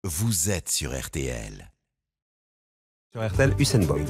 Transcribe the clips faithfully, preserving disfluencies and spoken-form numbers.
vous êtes sur R T L. Sur R T L, Usain Bolt.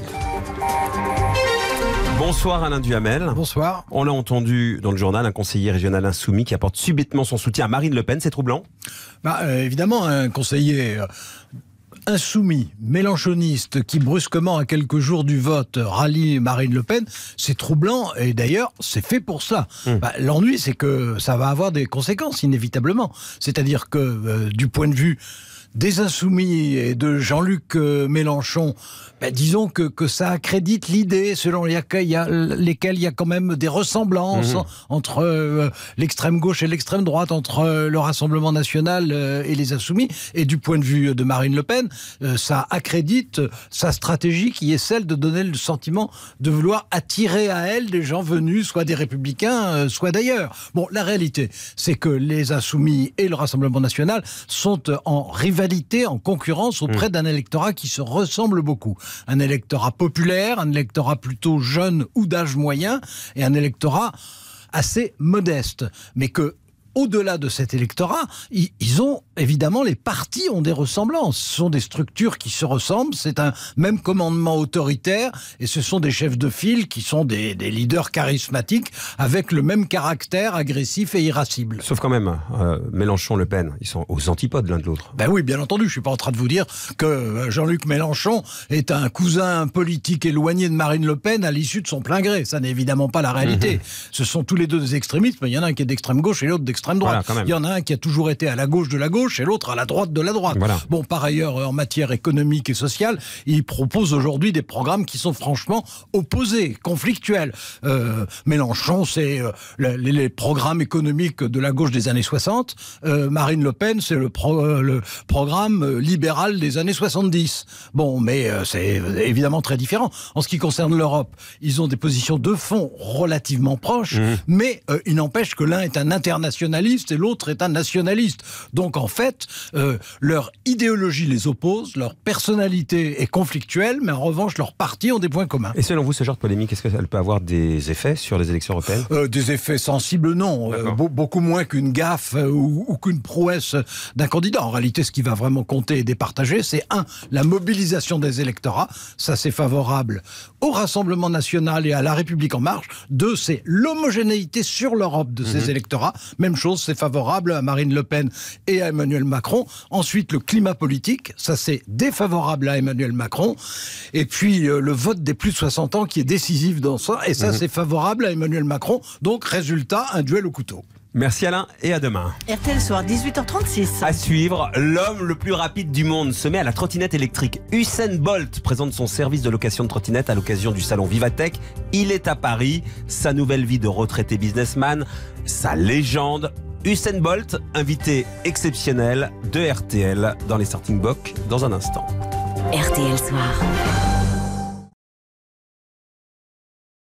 Bonsoir Alain Duhamel. Bonsoir. On l'a entendu dans le journal, un conseiller régional insoumis qui apporte subitement son soutien à Marine Le Pen, c'est troublant ? Bah, euh, évidemment, un conseiller euh, insoumis, mélenchoniste, qui brusquement, à quelques jours du vote, rallie Marine Le Pen, c'est troublant et d'ailleurs, c'est fait pour ça. Mmh. Bah, l'ennui, c'est que ça va avoir des conséquences, inévitablement. C'est-à-dire que, euh, du point de vue des Insoumis et de Jean-Luc euh, Mélenchon, ben, disons que, que ça accrédite l'idée selon lesquelles il y a, lesquelles il y a quand même des ressemblances mmh. entre euh, l'extrême gauche et l'extrême droite, entre euh, le Rassemblement national euh, et les Insoumis. Et du point de vue de Marine Le Pen, euh, ça accrédite sa stratégie qui est celle de donner le sentiment de vouloir attirer à elle des gens venus soit des Républicains, euh, soit d'ailleurs. Bon, la réalité, c'est que les Insoumis et le Rassemblement national sont en rivalité, en concurrence auprès mmh. d'un électorat qui se ressemble beaucoup. Un électorat populaire, un électorat plutôt jeune ou d'âge moyen, et un électorat assez modeste. Mais que, au-delà de cet électorat, ils ont, évidemment, les partis ont des ressemblances. Ce sont des structures qui se ressemblent, c'est un même commandement autoritaire, et ce sont des chefs de file qui sont des, des leaders charismatiques, avec le même caractère agressif et irascible. Sauf quand même, euh, Mélenchon, Le Pen, ils sont aux antipodes l'un de l'autre. Ben oui, bien entendu, je ne suis pas en train de vous dire que Jean-Luc Mélenchon est un cousin politique éloigné de Marine Le Pen à l'issue de son plein gré. Ça n'est évidemment pas la réalité. Mmh. Ce sont tous les deux des extrémistes, mais il y en a un qui est d'extrême gauche et l'autre d'extrême droite. Voilà, il y en a un qui a toujours été à la gauche de la gauche et l'autre à la droite de la droite. Voilà. Bon, par ailleurs, en matière économique et sociale, il propose aujourd'hui des programmes qui sont franchement opposés, conflictuels. Euh, Mélenchon, c'est euh, les, les programmes économiques de la gauche des années soixante. Euh, Marine Le Pen, c'est le, pro, euh, le programme libéral des années soixante-dix. Bon, mais euh, c'est évidemment très différent. En ce qui concerne l'Europe, ils ont des positions de fond relativement proches, mmh. mais euh, il n'empêche que l'un est un internationaliste et l'autre est un nationaliste. Donc en fait, euh, leur idéologie les oppose, leur personnalité est conflictuelle, mais en revanche, leurs partis ont des points communs. Et selon vous, ce genre de polémique, est-ce qu'elle peut avoir des effets sur les élections européennes ? euh, Des effets sensibles, non. Euh, be- beaucoup moins qu'une gaffe euh, ou, ou qu'une prouesse d'un candidat. En réalité, ce qui va vraiment compter et départager, c'est un, la mobilisation des électorats. Ça, c'est favorable au Rassemblement national et à La République en marche. Deux, c'est l'homogénéité sur l'Europe de ces mmh. électorats. Même chose, c'est favorable à Marine Le Pen et à Emmanuel Macron. Ensuite, le climat politique, ça c'est défavorable à Emmanuel Macron. Et puis, euh, le vote des plus de soixante ans qui est décisif dans ça, et ça mmh. c'est favorable à Emmanuel Macron. Donc, résultat, un duel au couteau. Merci Alain et à demain. R T L soir, dix-huit heures trente-six. À suivre, l'homme le plus rapide du monde se met à la trottinette électrique. Usain Bolt présente son service de location de trottinette à l'occasion du salon Vivatech. Il est à Paris, sa nouvelle vie de retraité businessman, sa légende. Usain Bolt, invité exceptionnel de R T L dans les Starting Blocks dans un instant. R T L soir.